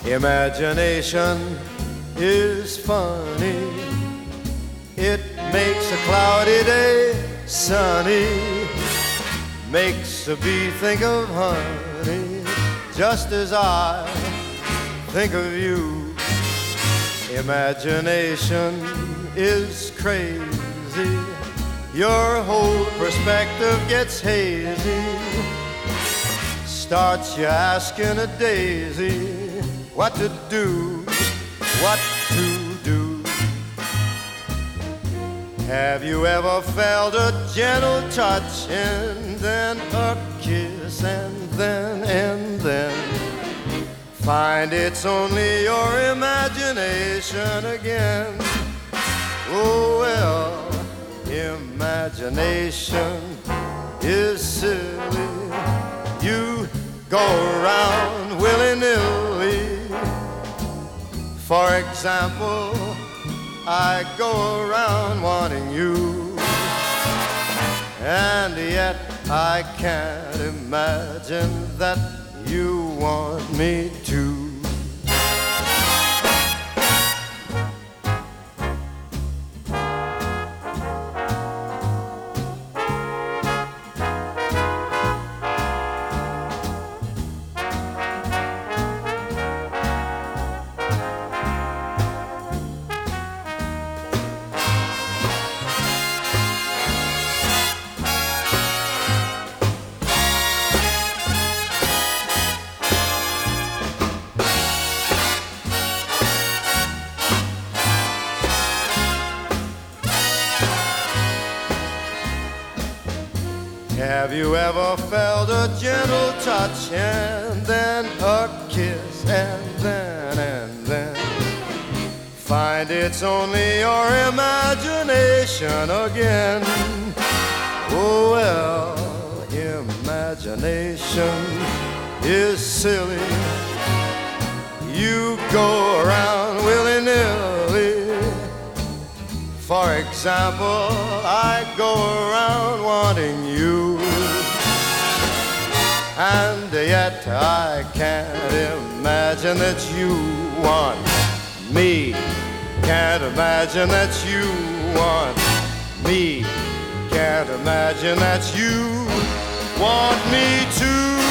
Imagination is funny. It makes a cloudy day sunny, makes a bee think of honey, just as I think of you. Imagination is crazy. Your whole perspective gets hazy. Starts you asking a daisy what to do, what to do. Have you ever felt a gentle touch and then a kiss and then find it's only your imagination again? Oh well, imagination is silly. You go around willy-nilly. For example, I go around wanting you, and yet I can't imagine that you want me to. Have you ever felt a gentle touch and then a kiss and then find it's only your imagination again? Oh well, imagination is silly. You go around willy-nilly. For example, I go around wanting you, and yet I can't imagine that you want me. Can't imagine that you want me. Can't imagine that you want me to.